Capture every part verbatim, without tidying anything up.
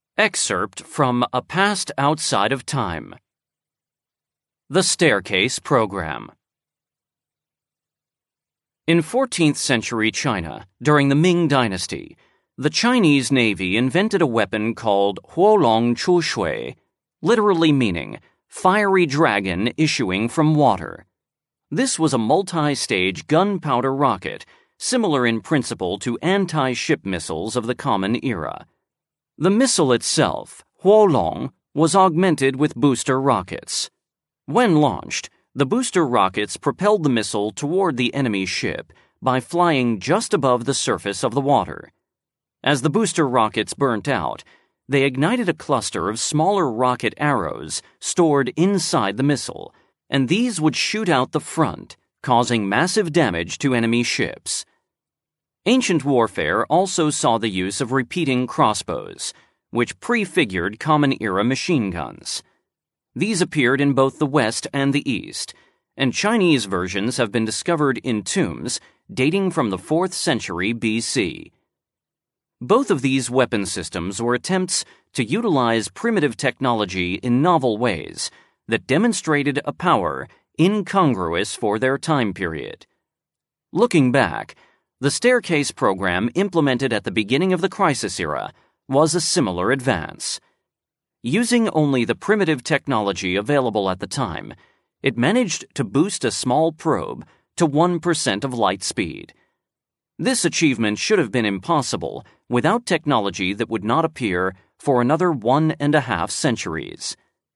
Excerpt from A Past Outside of Time. The Staircase Program. In fourteenth century China, during the Ming Dynasty, the Chinese Navy invented a weapon called Huolong Chu Shui, literally meaning fiery dragon issuing from water. This was a multi-stage gunpowder rocket, similar in principle to anti-ship missiles of the Common Era. The missile itself, Huolong, was augmented with booster rockets. When launched, the booster rockets propelled the missile toward the enemy ship by flying just above the surface of the water. As the booster rockets burnt out, they ignited a cluster of smaller rocket arrows stored inside the missile, and these would shoot out the front, causing massive damage to enemy ships. Ancient warfare also saw the use of repeating crossbows, which prefigured Common-era machine guns. These appeared in both the West and the East, and Chinese versions have been discovered in tombs dating from the fourth century B C. Both of these weapon systems were attempts to utilize primitive technology in novel ways that demonstrated a power incongruous for their time period. Looking back, the staircase program implemented at the beginning of the Crisis Era was a similar advance. Using only the primitive technology available at the time, it managed to boost a small probe to one percent of light speed. This achievement should have been impossible without technology that would not appear for another one and a half centuries.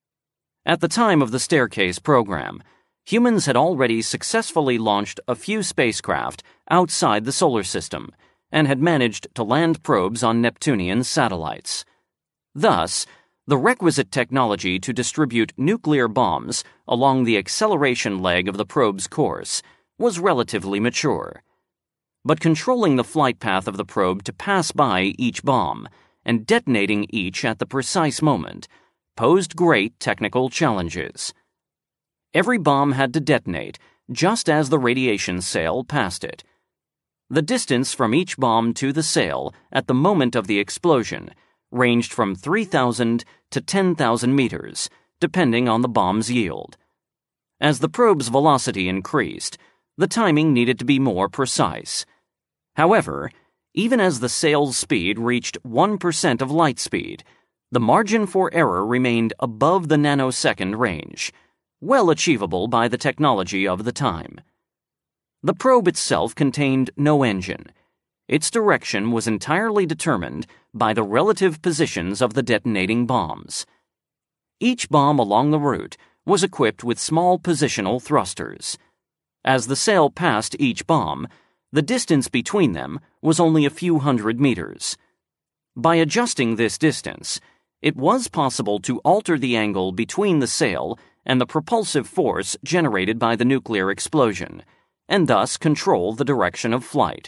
At the time of the staircase program, humans had already successfully launched a few spacecraft outside the solar system and had managed to land probes on Neptunian satellites. Thus, the requisite technology to distribute nuclear bombs along the acceleration leg of the probe's course was relatively mature. But controlling the flight path of the probe to pass by each bomb and detonating each at the precise moment posed great technical challenges. Every bomb had to detonate just as the radiation sail passed it. The distance from each bomb to the sail at the moment of the explosion ranged from three thousand to ten thousand meters, depending on the bomb's yield. As the probe's velocity increased, the timing needed to be more precise. However, even as the sail's speed reached one percent of light speed, the margin for error remained above the nanosecond range, well achievable by the technology of the time. The probe itself contained no engine. Its direction was entirely determined by the relative positions of the detonating bombs. Each bomb along the route was equipped with small positional thrusters. As the sail passed each bomb, the distance between them was only a few hundred meters. By adjusting this distance, it was possible to alter the angle between the sail and the propulsive force generated by the nuclear explosion, and thus control the direction of flight.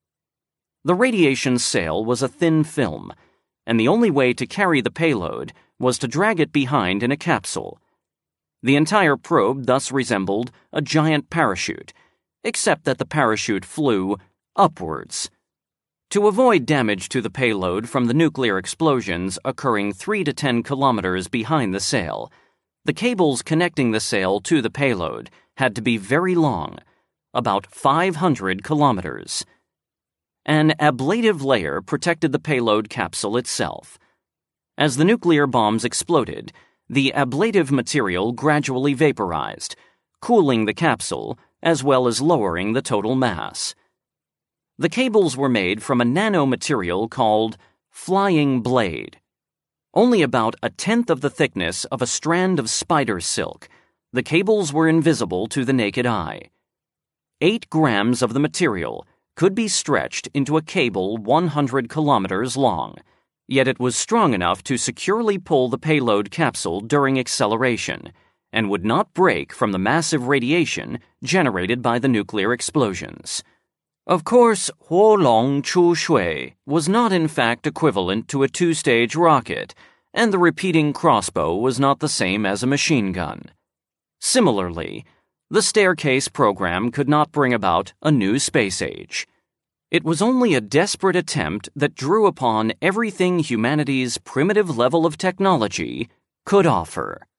The radiation sail was a thin film, and the only way to carry the payload was to drag it behind in a capsule. The entire probe thus resembled a giant parachute, except that the parachute flew upwards. To avoid damage to the payload from the nuclear explosions occurring three to ten kilometers behind the sail, the cables connecting the sail to the payload had to be very long, about five hundred kilometers. An ablative layer protected the payload capsule itself. As the nuclear bombs exploded, the ablative material gradually vaporized, cooling the capsule as well as lowering the total mass. The cables were made from a nanomaterial called flying blade. Only about a tenth of the thickness of a strand of spider silk, the cables were invisible to the naked eye. Eight grams of the material could be stretched into a cable one hundred kilometers long, yet it was strong enough to securely pull the payload capsule during acceleration and would not break from the massive radiation generated by the nuclear explosions. Of course, Huolong Chu Shui was not in fact equivalent to a two-stage rocket, and the repeating crossbow was not the same as a machine gun. Similarly, the staircase program could not bring about a new space age. It was only a desperate attempt that drew upon everything humanity's primitive level of technology could offer.